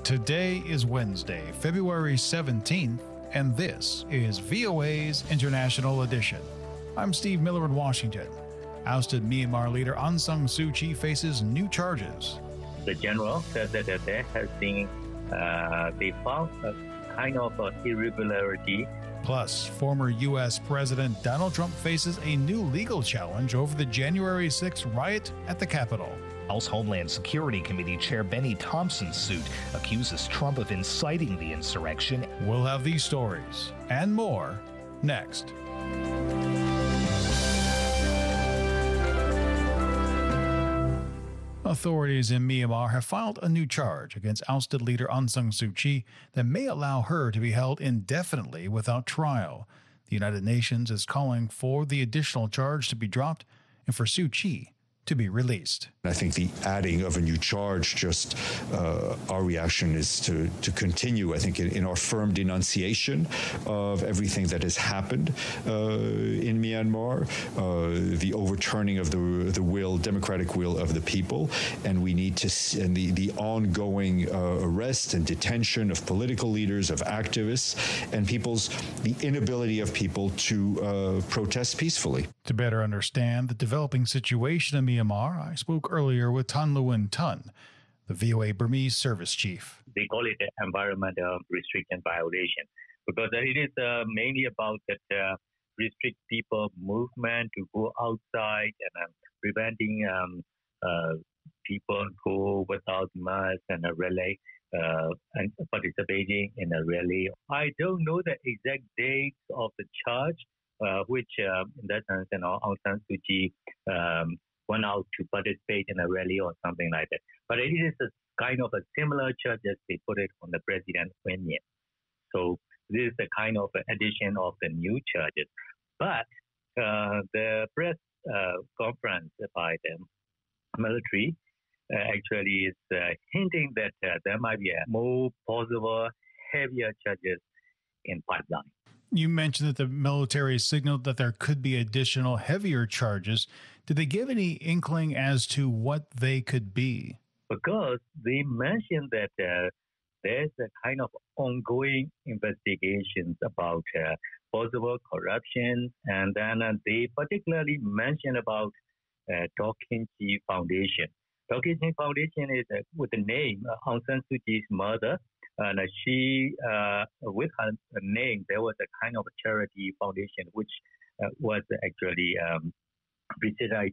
Today is Wednesday, February 17th, and this is VOA's International Edition. I'm Steve Miller in Washington. Ousted Myanmar leader Aung San Suu Kyi faces new charges. The general said that there has been, they found a kind of irregularity. Plus, former U.S. President Donald Trump faces a new legal challenge over the January 6th riot at the Capitol. House Homeland Security Committee Chair Benny Thompson's suit accuses Trump of inciting the insurrection. We'll have these stories and more next. Authorities in Myanmar have filed a new charge against ousted leader Aung San Suu Kyi that may allow her to be held indefinitely without trial. The United Nations is calling for the additional charge to be dropped and for Suu Kyi to be released. I think the adding of a new charge, just our reaction is to continue, I think, in our firm denunciation of everything that has happened in Myanmar, the overturning of the will, democratic will of the people, and we need to, and the ongoing arrest and detention of political leaders, of activists, and the inability of people to protest peacefully. To better understand the developing situation in Myanmar, I spoke earlier with Tan Lewin Tun, the VOA Burmese service chief. They call it environmental restriction violation because it is mainly about that restrict people movement to go outside and preventing people go without mask and a rally and participating in a rally. I don't know the exact dates of the charge, which in that sense, Aung San Suu Kyi went out to participate in a rally or something like that. But it is a kind of a similar charge as they put it on the President Nguyen. So this is a kind of addition of the new charges. But the press conference by the military actually is hinting that there might be a more possible heavier charges in pipeline. You mentioned that the military signaled that there could be additional heavier charges. Did they give any inkling as to what they could be? Because they mentioned that there's a kind of ongoing investigations about possible corruption, and then they particularly mentioned about Daw Khin Chhi Foundation. Daw Khin Chhi Foundation is with the name Aung San Suu Kyi's mother. And she, with her name, there was a kind of a charity foundation which was actually presided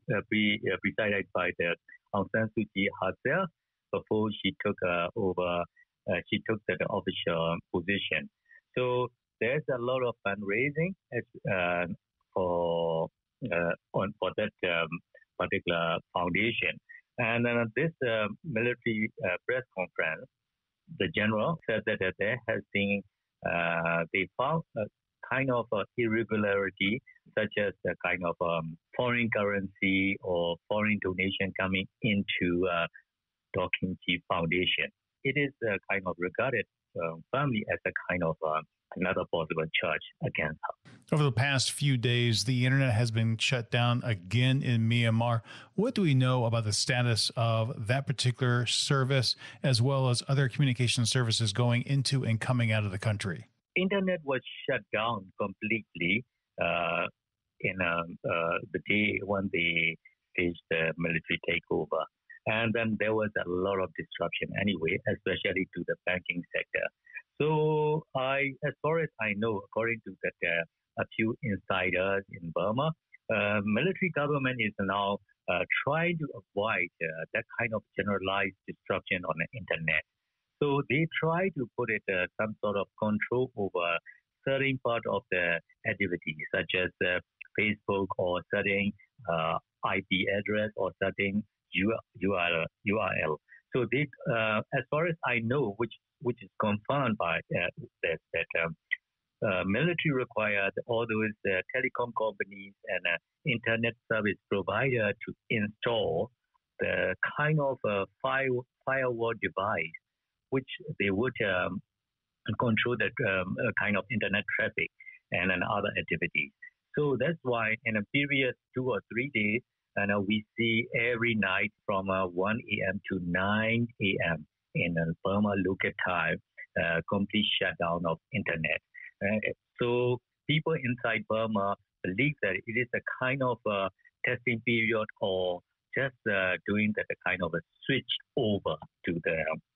by the Aung San Suu Kyi herself before she took over. She took the official position. So there's a lot of fundraising for that particular foundation. And this military press conference, the general said that there has been, they found a kind of irregularity, such as a kind of foreign currency or foreign donation coming into Daw Khin Chhi Foundation. It is kind of regarded firmly as a kind of another possible charge against her. Over the past few days, the internet has been shut down again in Myanmar. What do we know about the status of that particular service, as well as other communication services going into and coming out of the country? Internet was shut down completely in the day when they staged the military takeover. And then there was a lot of disruption anyway, especially to the banking sector. So as far as I know, according to that, a few insiders in Burma, military government is now trying to avoid that kind of generalized disruption on the internet. So they try to put it some sort of control over certain part of the activity, such as Facebook or certain IP address or certain URL. So they, as far as I know, which is confirmed by that military required all those telecom companies and internet service provider to install the kind of firewall device, which they would control the kind of internet traffic and other activities. So that's why in a period 2 or 3 days, we see every night from 1 a.m. to 9 a.m. in Burma local time, complete shutdown of internet. So people inside Burma believe that it is a kind of testing period or just doing that kind of a switch over to the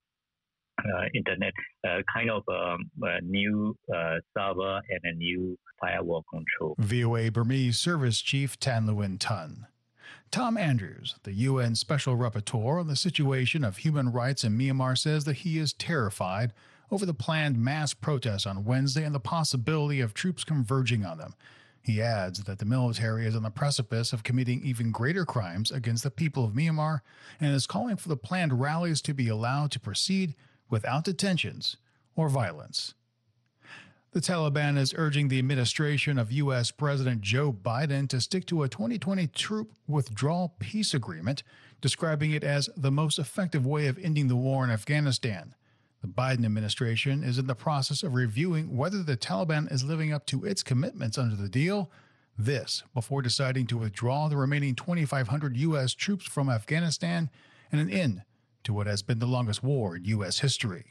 internet, kind of a new server and a new firewall control. VOA Burmese Service Chief Tan Lewin Tun. Tom Andrews, the UN Special Rapporteur on the situation of human rights in Myanmar, says that he is terrified over the planned mass protests on Wednesday and the possibility of troops converging on them. He adds that the military is on the precipice of committing even greater crimes against the people of Myanmar and is calling for the planned rallies to be allowed to proceed without detentions or violence. The Taliban is urging the administration of U.S. President Joe Biden to stick to a 2020 troop withdrawal peace agreement, describing it as the most effective way of ending the war in Afghanistan. The Biden administration is in the process of reviewing whether the Taliban is living up to its commitments under the deal, this before deciding to withdraw the remaining 2,500 U.S. troops from Afghanistan and an end to what has been the longest war in U.S. history.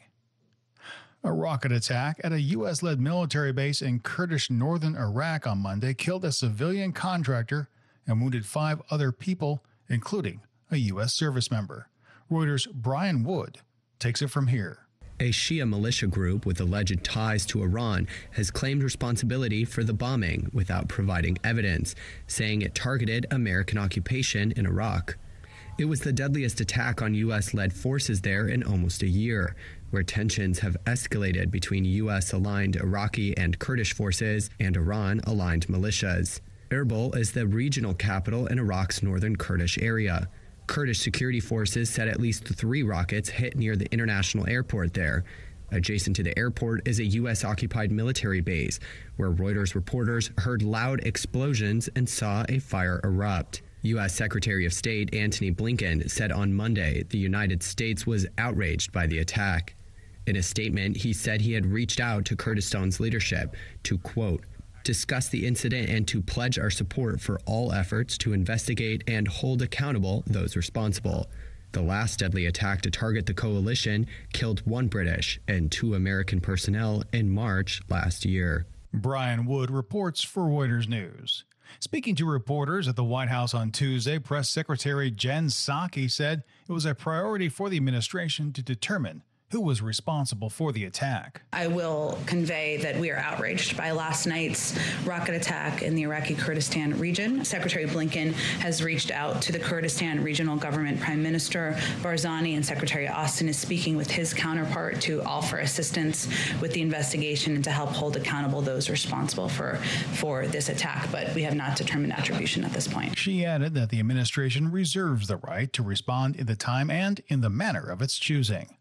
A rocket attack at a U.S.-led military base in Kurdish northern Iraq on Monday killed a civilian contractor and wounded 5 other people, including a U.S. service member. Reuters' Brian Wood takes it from here. A Shia militia group with alleged ties to Iran has claimed responsibility for the bombing without providing evidence, saying it targeted American occupation in Iraq. It was the deadliest attack on U.S.-led forces there in almost a year, where tensions have escalated between U.S.-aligned Iraqi and Kurdish forces and Iran-aligned militias. Erbil is the regional capital in Iraq's northern Kurdish area. Kurdish security forces said at least 3 rockets hit near the international airport there. Adjacent to the airport is a U.S.-occupied military base, where Reuters reporters heard loud explosions and saw a fire erupt. U.S. Secretary of State Antony Blinken said on Monday the United States was outraged by the attack. In a statement, he said he had reached out to Kurdistan's leadership to, quote, discuss the incident and to pledge our support for all efforts to investigate and hold accountable those responsible. The last deadly attack to target the coalition killed 1 British and 2 American personnel in March last year. Brian Wood reports for Reuters News. Speaking to reporters at the White House on Tuesday, Press Secretary Jen Psaki said it was a priority for the administration to determine who was responsible for the attack. I will convey that we are outraged by last night's rocket attack in the Iraqi Kurdistan region. Secretary Blinken has reached out to the Kurdistan Regional Government Prime Minister Barzani, and Secretary Austin is speaking with his counterpart to offer assistance with the investigation and to help hold accountable those responsible for this attack. But we have not determined attribution at this point. She added that the administration reserves the right to respond in the time and in the manner of its choosing.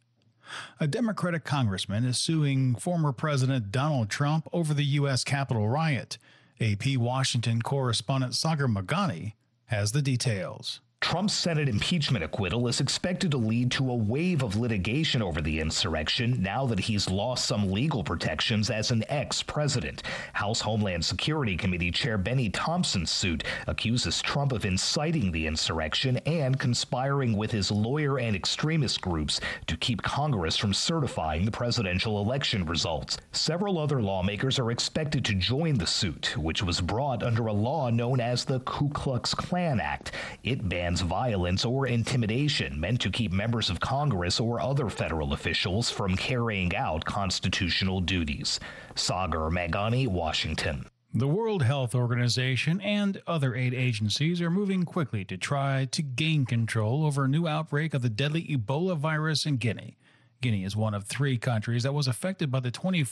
A Democratic congressman is suing former President Donald Trump over the U.S. Capitol riot. AP Washington correspondent Sagar Meghani has the details. Trump's Senate impeachment acquittal is expected to lead to a wave of litigation over the insurrection now that he's lost some legal protections as an ex-president. House Homeland Security Committee Chair Benny Thompson's suit accuses Trump of inciting the insurrection and conspiring with his lawyer and extremist groups to keep Congress from certifying the presidential election results. Several other lawmakers are expected to join the suit, which was brought under a law known as the Ku Klux Klan Act. It bans violence or intimidation meant to keep members of Congress or other federal officials from carrying out constitutional duties. Sagar Meghani, Washington. The World Health Organization and other aid agencies are moving quickly to try to gain control over a new outbreak of the deadly Ebola virus in Guinea. Guinea is one of 3 countries that was affected by the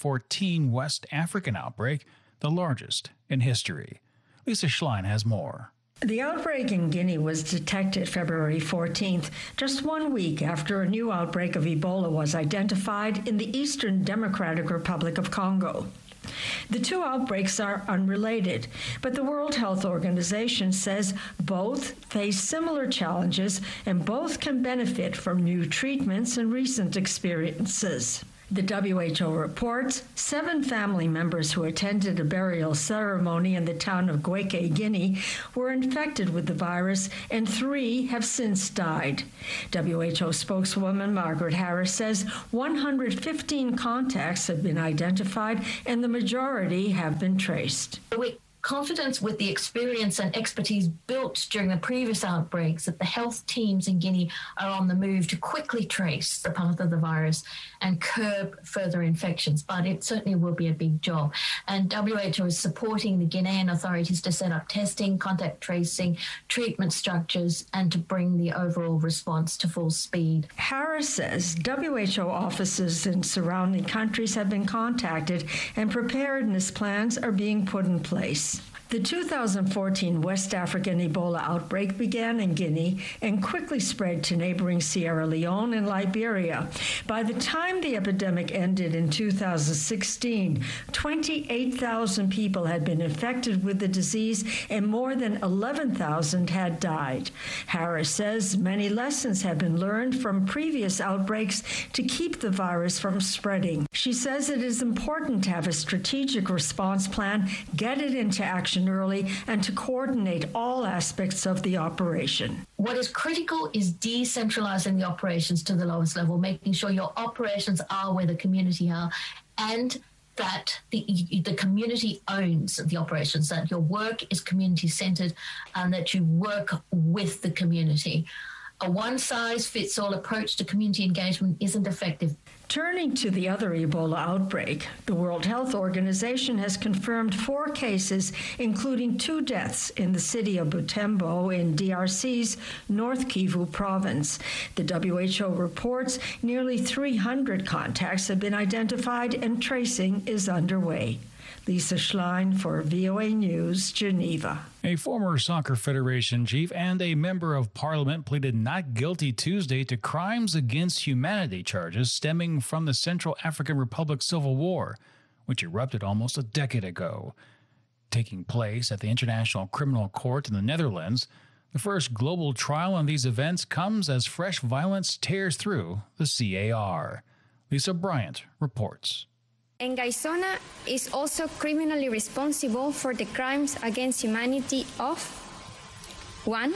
2014 West African outbreak, the largest in history. Lisa Schlein has more. The outbreak in Guinea was detected February 14th, just 1 week after a new outbreak of Ebola was identified in the Eastern Democratic Republic of Congo. The 2 outbreaks are unrelated, but the World Health Organization says both face similar challenges and both can benefit from new treatments and recent experiences. The WHO reports 7 family members who attended a burial ceremony in the town of Guéké, Guinea, were infected with the virus, and 3 have since died. WHO spokeswoman Margaret Harris says 115 contacts have been identified, and the majority have been traced. Confidence with the experience and expertise built during the previous outbreaks that the health teams in Guinea are on the move to quickly trace the path of the virus and curb further infections. But it certainly will be a big job. And WHO is supporting the Guinean authorities to set up testing, contact tracing, treatment structures, and to bring the overall response to full speed. Harris says WHO offices in surrounding countries have been contacted and preparedness plans are being put in place. The 2014 West African Ebola outbreak began in Guinea and quickly spread to neighboring Sierra Leone and Liberia. By the time the epidemic ended in 2016, 28,000 people had been infected with the disease and more than 11,000 had died. Harris says many lessons have been learned from previous outbreaks to keep the virus from spreading. She says it is important to have a strategic response plan, get it into action early, and to coordinate all aspects of the operation. What is critical is decentralizing the operations to the lowest level, making sure your operations are where the community are, and that the community owns the operations, that your work is community-centered, and that you work with the community. A one-size-fits-all approach to community engagement isn't effective. Turning to the other Ebola outbreak, the World Health Organization has confirmed 4 cases, including 2 deaths in the city of Butembo in DRC's North Kivu province. The WHO reports nearly 300 contacts have been identified and tracing is underway. Lisa Schlein for VOA News, Geneva. A former Soccer Federation chief and a member of parliament pleaded not guilty Tuesday to crimes against humanity charges stemming from the Central African Republic Civil War, which erupted almost a decade ago. Taking place at the International Criminal Court in the Netherlands, the first global trial on these events comes as fresh violence tears through the CAR. Lisa Bryant reports. Ngaisona is also criminally responsible for the crimes against humanity of 1.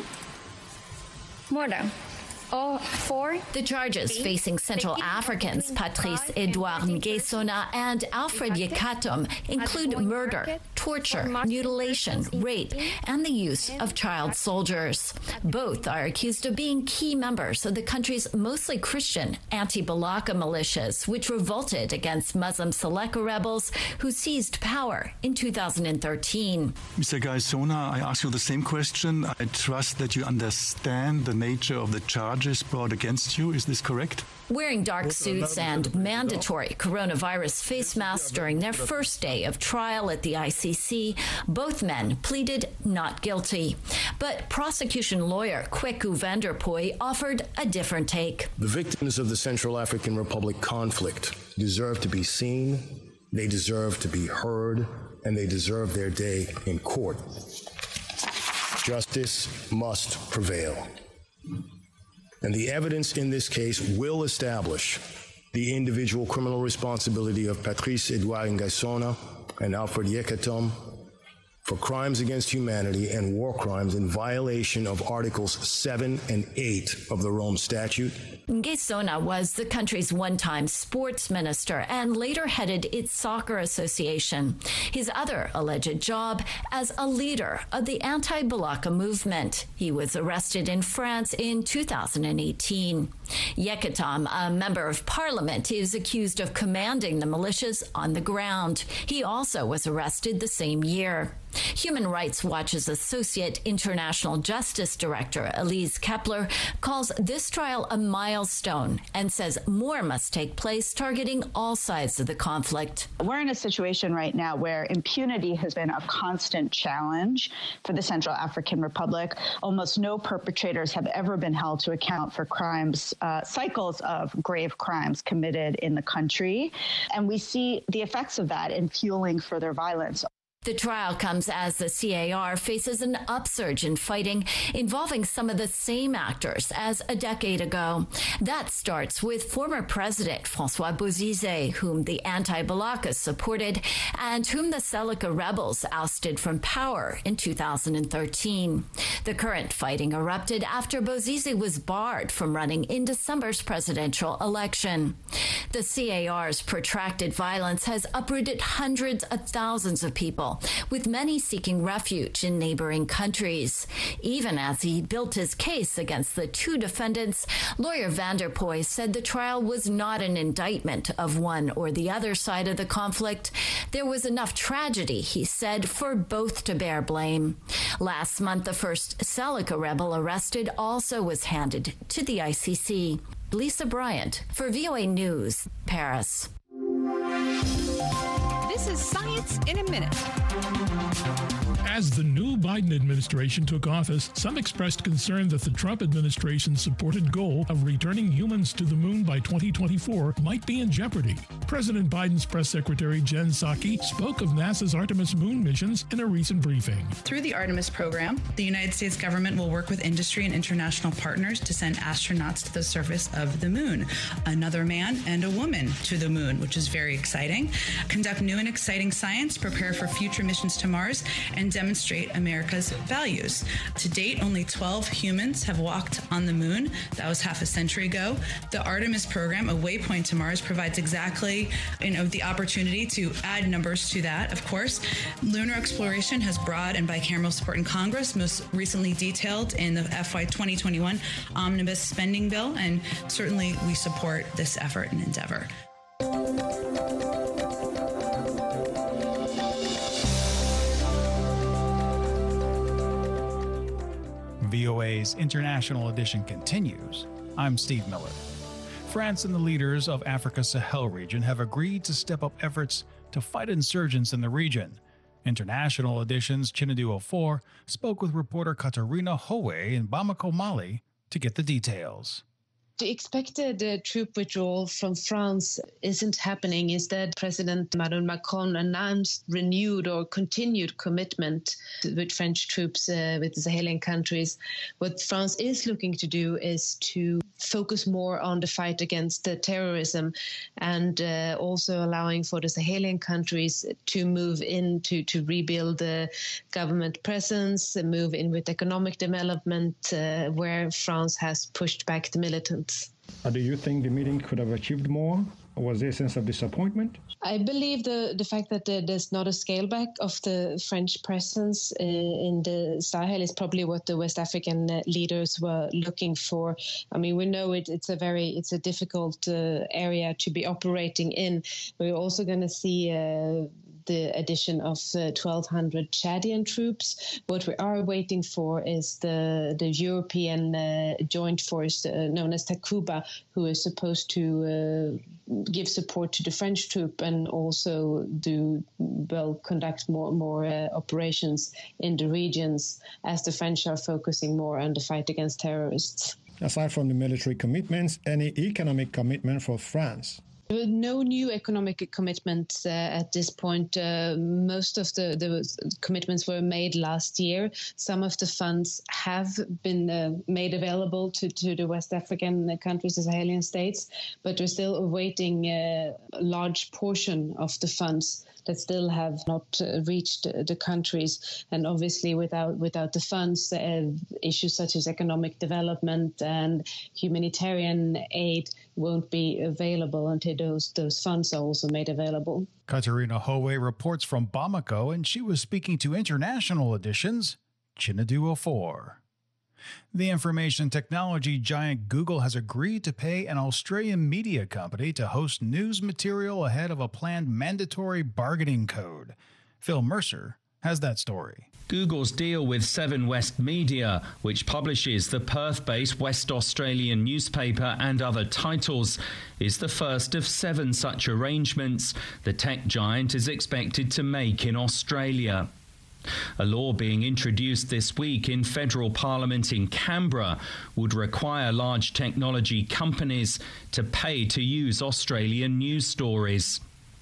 Murder. For the charges facing Central Africans Patrice Edouard Ngaisona and Alfred Yekatom include murder, torture, mutilation, rape, and the use of child soldiers. Both are accused of being key members of the country's mostly Christian anti-Balaka militias, which revolted against Muslim Seleka rebels who seized power in 2013. Mr. Ngaisona, I ask you the same question. I trust that you understand the nature of the charges brought against you. Is this correct? Wearing dark suits and mandatory coronavirus face masks during their first day of trial at the ICC, both men pleaded not guilty. But prosecution lawyer Kweku Vanderpoy offered a different take. The victims of the Central African Republic conflict deserve to be seen, they deserve to be heard, and they deserve their day in court. Justice must prevail. And the evidence in this case will establish the individual criminal responsibility of Patrice Edouard Ngaisona and Alfred Yekatom for crimes against humanity and war crimes in violation of Articles 7 and 8 of the Rome Statute. Ngaisona was the country's one-time sports minister and later headed its soccer association. His other alleged job as a leader of the anti-Balaka movement. He was arrested in France in 2018. Yekatom, a member of parliament, is accused of commanding the militias on the ground. He also was arrested the same year. Human Rights Watch's Associate International Justice Director, Elise Kepler, calls this trial a milestone and says more must take place targeting all sides of the conflict. We're in a situation right now where impunity has been a constant challenge for the Central African Republic. Almost no perpetrators have ever been held to account for crimes, cycles of grave crimes committed in the country. And we see the effects of that in fueling further violence. The trial comes as the CAR faces an upsurge in fighting involving some of the same actors as a decade ago. That starts with former President François Bozizé, whom the anti-Balaka supported and whom the Seleka rebels ousted from power in 2013. The current fighting erupted after Bozizé was barred from running in December's presidential election. The CAR's protracted violence has uprooted hundreds of thousands of people, with many seeking refuge in neighboring countries. Even as he built his case against the two defendants, lawyer Van der Poy said the trial was not an indictment of one or the other side of the conflict. There was enough tragedy, he said, for both to bear blame. Last month, the first Seleka rebel arrested also was handed to the ICC. Lisa Bryant for VOA News, Paris. This is Science in a Minute. As the new Biden administration took office, some expressed concern that the Trump administration's supported goal of returning humans to the moon by 2024 might be in jeopardy. President Biden's press secretary Jen Psaki spoke of NASA's Artemis moon missions in a recent briefing. Through the Artemis program, the United States government will work with industry and international partners to send astronauts to the surface of the moon. Another man and a woman to the moon, which is very exciting. Conduct new and exciting science, prepare for future missions to Mars, and demonstrate America's values. To date, only 12 humans have walked on the moon. That was half a century ago. The Artemis program, a waypoint to Mars, provides exactly the opportunity to add numbers to that, of course. Lunar exploration has broad and bicameral support in Congress, most recently detailed in the FY 2021 Omnibus Spending Bill, and certainly we support this effort and endeavor. VOA's International Edition continues. I'm Steve Miller. France and the leaders of Africa's Sahel region have agreed to step up efforts to fight insurgents in the region. International Edition's Chinedu Ofor spoke with reporter Katarina Howe in Bamako, Mali, to get the details. The expected troop withdrawal from France isn't happening. Instead, President Emmanuel Macron announced renewed or continued commitment with French troops with the Sahelian countries. What France is looking to do is to focus more on the fight against terrorism and also allowing for the Sahelian countries to move in to rebuild the government presence, move in with economic development where France has pushed back the militants. Do you think the meeting could have achieved more? Or was there a sense of disappointment? I believe the fact that there's not a scale back of the French presence in the Sahel is probably what the West African leaders were looking for. I mean, we know it's a difficult area to be operating in. We're also going to see the addition of 1,200 Chadian troops. What we are waiting for is the European joint force known as Takuba, who is supposed to give support to the French troop and also conduct more operations in the regions, as the French are focusing more on the fight against terrorists. Aside from the military commitments, any economic commitment for France? No new economic commitments at this point. Most of the commitments were made last year. Some of the funds have been made available to the West African countries, the Sahelian states, but we're still awaiting a large portion of the funds that still have not reached the countries. And obviously without the funds, issues such as economic development and humanitarian aid won't be available until those funds are also made available. Katarina Howe reports from Bamako, and she was speaking to International Edition's Chinedu Ofor. The information technology giant Google has agreed to pay an Australian media company to host news material ahead of a planned mandatory bargaining code. Phil Mercer has that story. Google's deal with Seven West Media, which publishes the Perth-based West Australian newspaper and other titles, is the first of 7 such arrangements the tech giant is expected to make in Australia. A law being introduced this week in federal parliament in Canberra would require large technology companies to pay to use Australian news stories.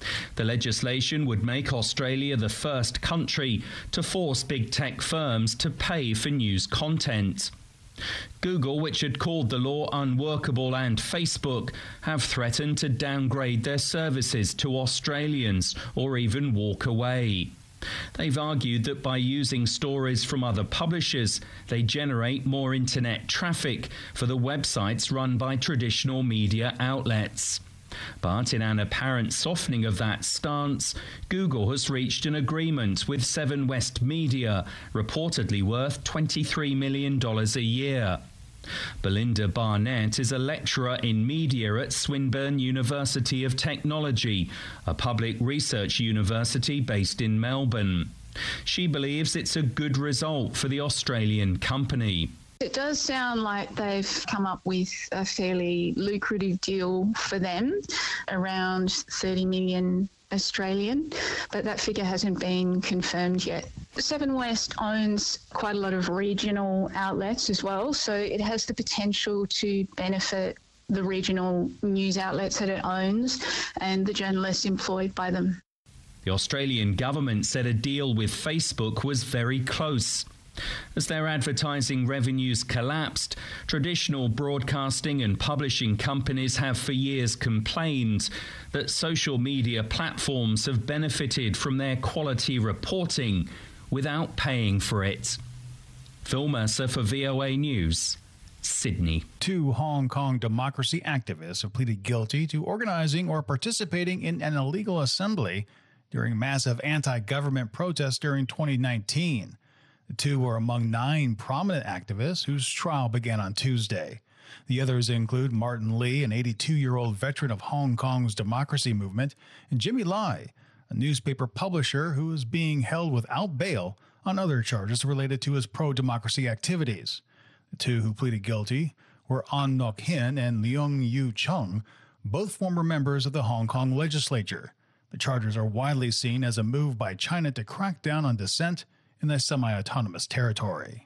The legislation would make Australia the first country to force big tech firms to pay for news content. Google, which had called the law unworkable, and Facebook have threatened to downgrade their services to Australians or even walk away. They've argued that by using stories from other publishers, they generate more internet traffic for the websites run by traditional media outlets. But in an apparent softening of that stance, Google has reached an agreement with Seven West Media, reportedly worth $23 million a year. Belinda Barnett is a lecturer in media at Swinburne University of Technology, a public research university based in Melbourne. She believes it's a good result for the Australian company. It does sound like they've come up with a fairly lucrative deal for them, around 30 million Australian, but that figure hasn't been confirmed yet. Seven West owns quite a lot of regional outlets as well, so it has the potential to benefit the regional news outlets that it owns and the journalists employed by them. The Australian government said a deal with Facebook was very close. As their advertising revenues collapsed, traditional broadcasting and publishing companies have for years complained that social media platforms have benefited from their quality reporting without paying for it. Phil Mercer for VOA News, Sydney. 2 Hong Kong democracy activists have pleaded guilty to organizing or participating in an illegal assembly during massive anti-government protests during 2019. The 2 were among 9 prominent activists whose trial began on Tuesday. The others include Martin Lee, an 82-year-old veteran of Hong Kong's democracy movement, and Jimmy Lai, a newspaper publisher who is being held without bail on other charges related to his pro-democracy activities. The 2 who pleaded guilty were An Nok Hin and Leung Yu Chung, both former members of the Hong Kong legislature. The charges are widely seen as a move by China to crack down on dissent in the semi-autonomous territory.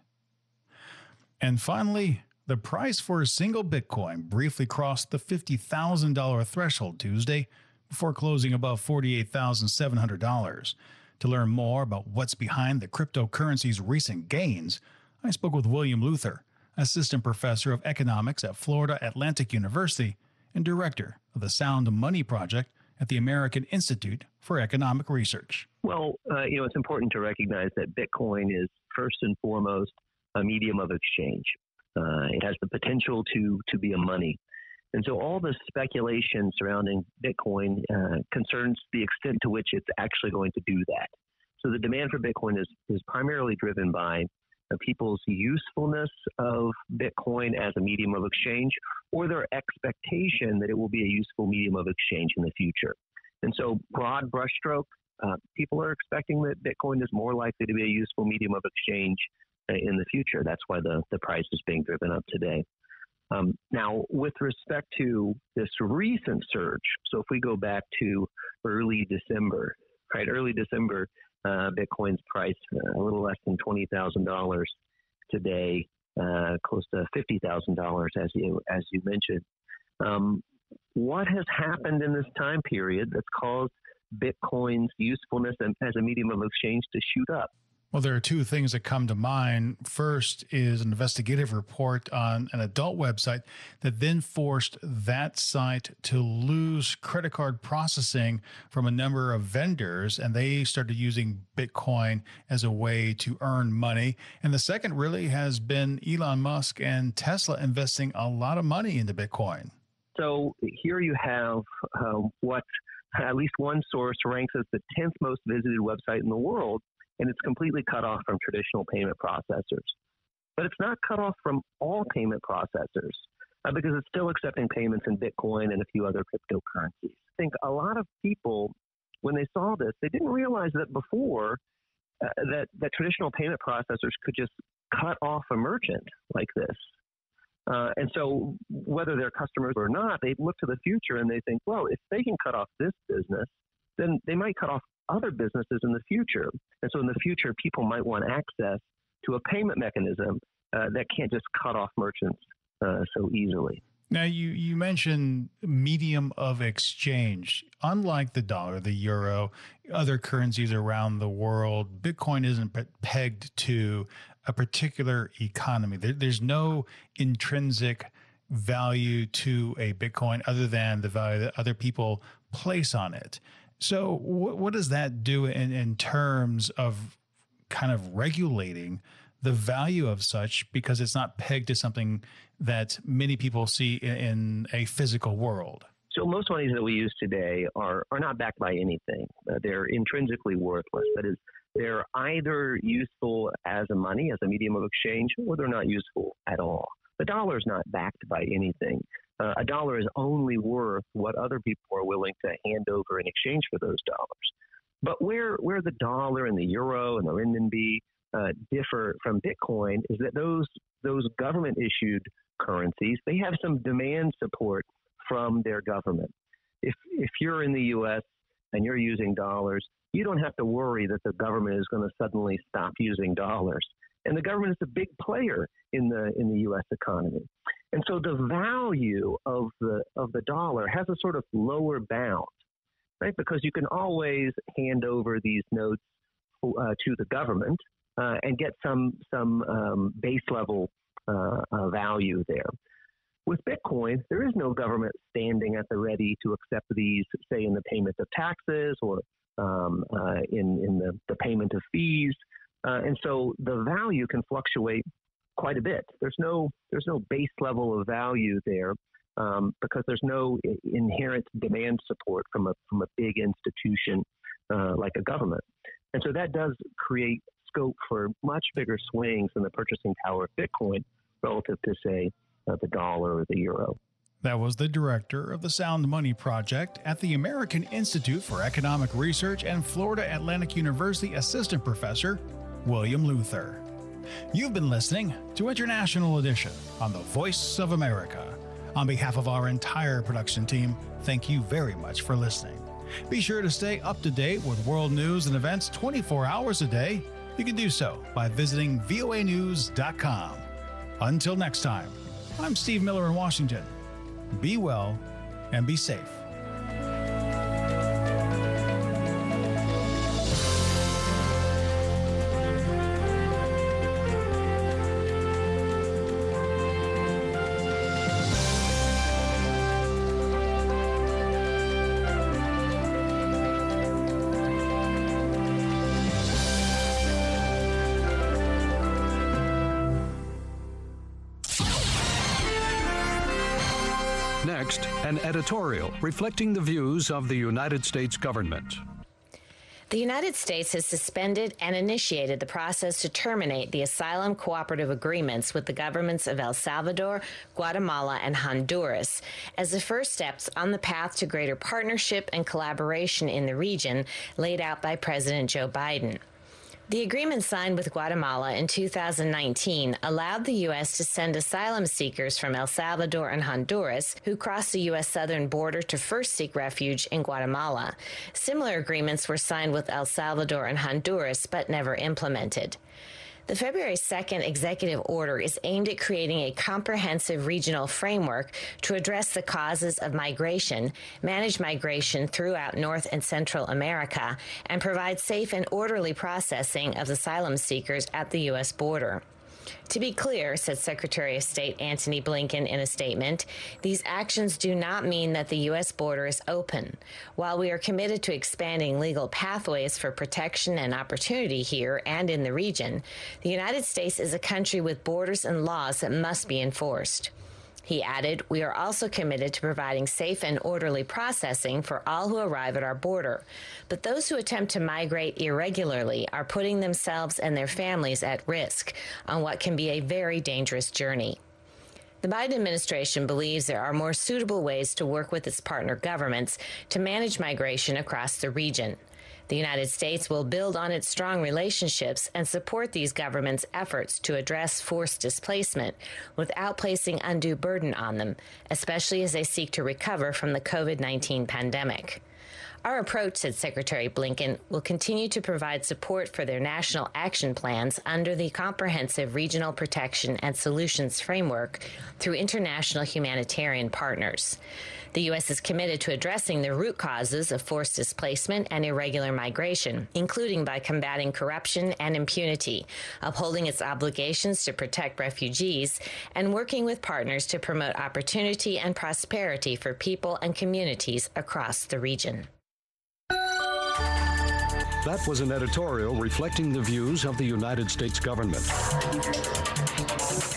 And finally, the price for a single Bitcoin briefly crossed the $50,000 threshold Tuesday before closing above $48,700. To learn more about what's behind the cryptocurrency's recent gains, I spoke with William Luther, assistant professor of economics at Florida Atlantic University and director of the Sound Money Project at the American Institute for Economic Research. Well, it's important to recognize that Bitcoin is first and foremost a medium of exchange. It has the potential to be a money. And so all the speculation surrounding Bitcoin concerns the extent to which it's actually going to do that. So the demand for Bitcoin is primarily driven by people's usefulness of Bitcoin as a medium of exchange, or their expectation that it will be a useful medium of exchange in the future. And so broad brushstroke, people are expecting that Bitcoin is more likely to be a useful medium of exchange in the future. That's why the price is being driven up today. Now, with respect to this recent surge, so if we go back to early December, Bitcoin's price a little less than $20,000 today, close to $50,000 as you mentioned. What has happened in this time period that's caused Bitcoin's usefulness as a medium of exchange to shoot up? Well, there are 2 things that come to mind. First is an investigative report on an adult website that then forced that site to lose credit card processing from a number of vendors, and they started using Bitcoin as a way to earn money. And the second really has been Elon Musk and Tesla investing a lot of money into Bitcoin. So here you have what at least one source ranks as the 10th most visited website in the world, and it's completely cut off from traditional payment processors. But it's not cut off from all payment processors because it's still accepting payments in Bitcoin and a few other cryptocurrencies. I think a lot of people, when they saw this, they didn't realize that before that traditional payment processors could just cut off a merchant like this. And so whether they're customers or not, they look to the future and they think, well, if they can cut off this business, then they might cut off other businesses in the future. And so in the future, people might want access to a payment mechanism that can't just cut off merchants so easily. Now, you mentioned medium of exchange. Unlike the dollar, the euro, other currencies around the world, Bitcoin isn't pegged to a particular economy. There's no intrinsic value to a Bitcoin other than the value that other people place on it. So what does that do in terms of kind of regulating the value of such, because it's not pegged to something that many people see in a physical world? So most monies that we use today are not backed by anything. They're intrinsically worthless. That is, they're either useful as a money, as a medium of exchange, or they're not useful at all. The dollar is not backed by anything. A dollar is only worth what other people are willing to hand over in exchange for those dollars. But where the dollar and the euro and the renminbi differ from Bitcoin is that those government-issued currencies, they have some demand support from their government. If you're in the U.S. and you're using dollars, you don't have to worry that the government is going to suddenly stop using dollars. And the government is a big player in the U.S. economy. And so the value of the dollar has a sort of lower bound, right? Because you can always hand over these notes to the government and get some base level value there. With Bitcoin, there is no government standing at the ready to accept these, say, in the payment of taxes or in the payment of fees. And so the value can fluctuate quite a bit. There's no base level of value there because there's no inherent demand support from a big institution like a government. And so that does create scope for much bigger swings in the purchasing power of Bitcoin relative to, say, the dollar or the euro. That was the director of the Sound Money Project at the American Institute for Economic Research and Florida Atlantic University assistant professor, William Luther. You've been listening to International Edition on the Voice of America. On behalf of our entire production team, thank you very much for listening. Be sure to stay up to date with world news and events 24 hours a day. You can do so by visiting voanews.com. Until next time, I'm Steve Miller in Washington. Be well and be safe. Next, an editorial reflecting the views of the United States government. The United States has suspended and initiated the process to terminate the asylum cooperative agreements with the governments of El Salvador, Guatemala, and Honduras as the first steps on the path to greater partnership and collaboration in the region laid out by President Joe Biden. The agreement signed with Guatemala in 2019 allowed the U.S. to send asylum seekers from El Salvador and Honduras who crossed the U.S. southern border to first seek refuge in Guatemala. Similar agreements were signed with El Salvador and Honduras, but never implemented. The February 2nd executive order is aimed at creating a comprehensive regional framework to address the causes of migration, manage migration throughout North and Central America, and provide safe and orderly processing of asylum seekers at the U.S. border. To be clear, said Secretary of State Antony Blinken in a statement, these actions do not mean that the U.S. border is open. While we are committed to expanding legal pathways for protection and opportunity here and in the region, the United States is a country with borders and laws that must be enforced. He added, we are also committed to providing safe and orderly processing for all who arrive at our border. But those who attempt to migrate irregularly are putting themselves and their families at risk on what can be a very dangerous journey. The Biden administration believes there are more suitable ways to work with its partner governments to manage migration across the region. The United States will build on its strong relationships and support these governments' efforts to address forced displacement without placing undue burden on them, especially as they seek to recover from the COVID-19 pandemic. Our approach, said Secretary Blinken, will continue to provide support for their national action plans under the Comprehensive Regional Protection and Solutions Framework through international humanitarian partners. The U.S. is committed to addressing the root causes of forced displacement and irregular migration, including by combating corruption and impunity, upholding its obligations to protect refugees, and working with partners to promote opportunity and prosperity for people and communities across the region. That was an editorial reflecting the views of the United States government.